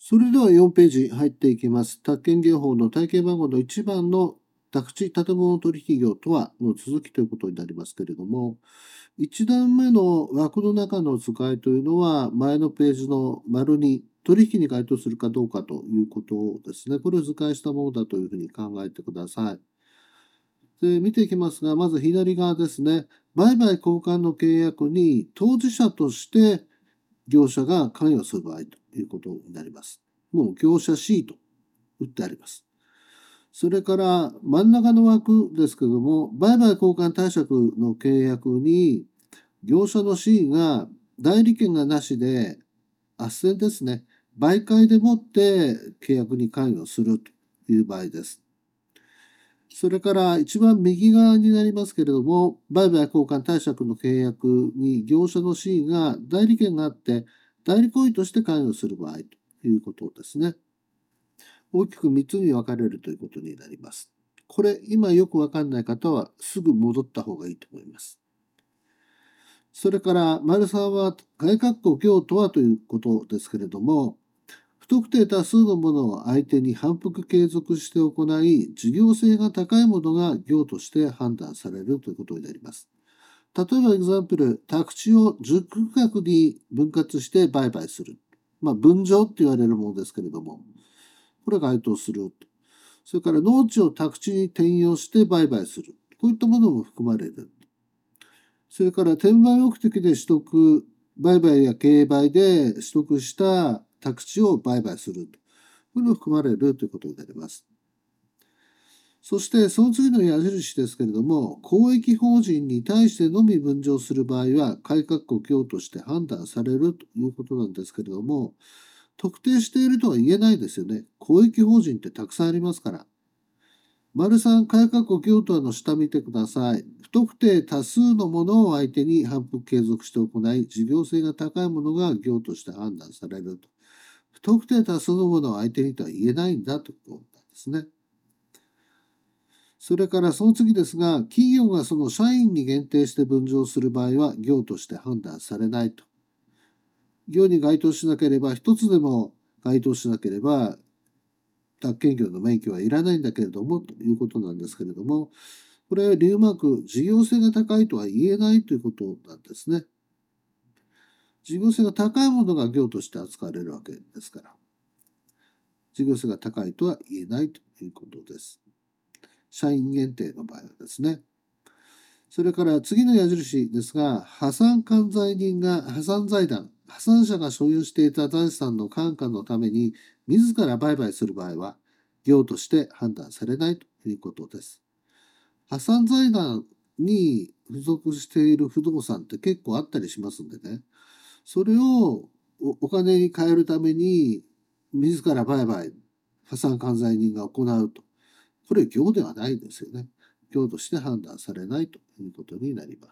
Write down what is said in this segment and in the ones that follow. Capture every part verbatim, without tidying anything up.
それではよんページ入っていきます。宅建業法の体系番号のいちばんの宅地建物取引業とはの続きということになりますけれども、いち段目の枠の中の図解というのは前のページの丸に取引に該当するかどうかということですね。これを図解したものだというふうに考えてください。で、見ていきますが、まず左側ですね。売買交換の契約に当事者として業者が関与する場合ということになります。もう業者 C と打ってあります。それから真ん中の枠ですけども、売買交換貸借の契約に業者の C が代理権がなしで斡旋ですね。媒介でもって契約に関与するという場合です。それから一番右側になりますけれども、売買交換貸借の契約に業者の C が代理権があって、代理行為として関与する場合ということですね。大きくみっつに分かれるということになります。これ、今よくわかんない方はすぐ戻った方がいいと思います。それから、丸さんは外括弧業とはということですけれども、不特定多数のものを相手に反復継続して行い、事業性が高いものが業として判断されるということになります。例えば、エグザンプル、宅地をじゅっ区画に分割して売買する。まあ、分譲って言われるものですけれども、これが該当する。それから農地を宅地に転用して売買する。こういったものも含まれる。それから転売目的で取得、売買や競売で取得した宅地を売買する。これも含まれるということになります。そしてその次の矢印ですけれども、公益法人に対してのみ分譲する場合は、改革国業として判断されるということなんですけれども、特定しているとは言えないですよね。公益法人ってたくさんありますから。丸さん、改革国業とはの下見てください。不特定多数のものを相手に反復継続して行い、事業性が高いものが業として判断されると。不特定多数のものを相手にとは言えないんだということなんですね。それからその次ですが、企業がその社員に限定して分譲する場合は、業として判断されないと。業に該当しなければ、一つでも該当しなければ、宅建業の免許はいらないんだけれども、ということなんですけれども、これ、理由マーク、事業性が高いとは言えないということなんですね。事業性が高いものが業として扱われるわけですから。事業性が高いとは言えないということです。社員限定の場合はですね。それから次の矢印ですが、破産管財人が破産財団、破産者が所有していた財産の管理のために自ら売買する場合は、業として判断されないということです。破産財団に付属している不動産って結構あったりしますんでね。それをお金に変えるために自ら売買、破産管財人が行うと。これ業ではないですよね。業として判断されないということになります。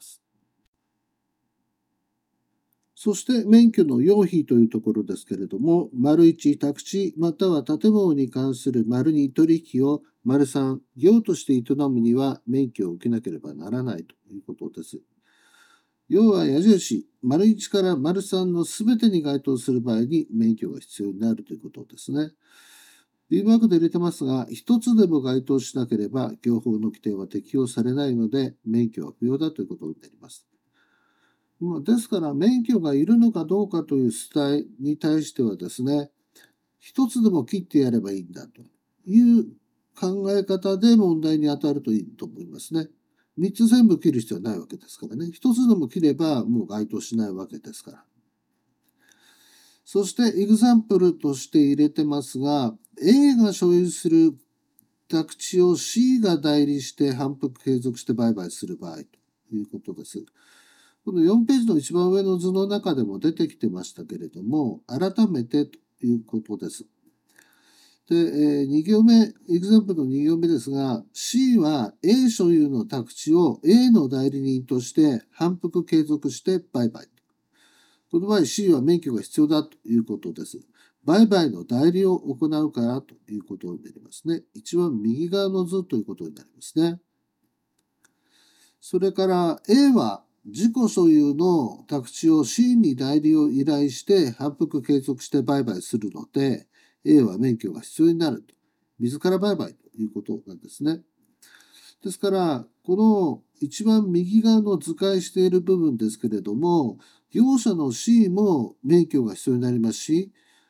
そして免許の用費というところですけれども、丸いち、宅地または建物に関する丸に取引を丸さん、業として営むには免許を受けなければならないということです。要は矢印、丸いちから丸さんのすべてに該当する場合に免許が必要になるということですね。B マークで入れてますが、一つでも該当しなければ、業法の規定は適用されないので、免許は不要だということになります。ですから、免許がいるのかどうかという主体に対してはですね、一つでも切ってやればいいんだという考え方で問題に当たるといいと思いますね。三つ全部切る必要はないわけですからね。一つでも切ればもう該当しないわけですから。そして、エグザンプルとして入れてますが、A が所有する宅地を C が代理して反復継続して売買する場合ということです。このよんページの一番上の図の中でも出てきてましたけれども、改めてということです。で、えー、に行目、エグザンプルのに行目ですが、C は A 所有の宅地を A の代理人として反復継続して売買。この場合 C は免許が必要だということです。売買の代理を行うからということになりますね。一番右側の図ということになりますね。それから A は自己所有の宅地を C に代理を依頼して反復継続して売買するので、 A は免許が必要になると。自ら売買ということなんですね。ですから、この一番右側の図解している部分ですけれども、業者の C も免許が必要になりますし、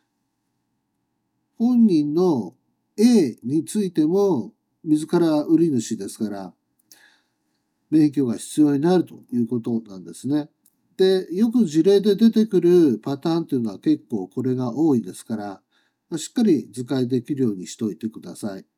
本人の A についても自ら売り主ですから、免許が必要になるということなんですね。で、よく事例で出てくるパターンというのは結構これが多いですから、しっかり図解できるようにしておいてください。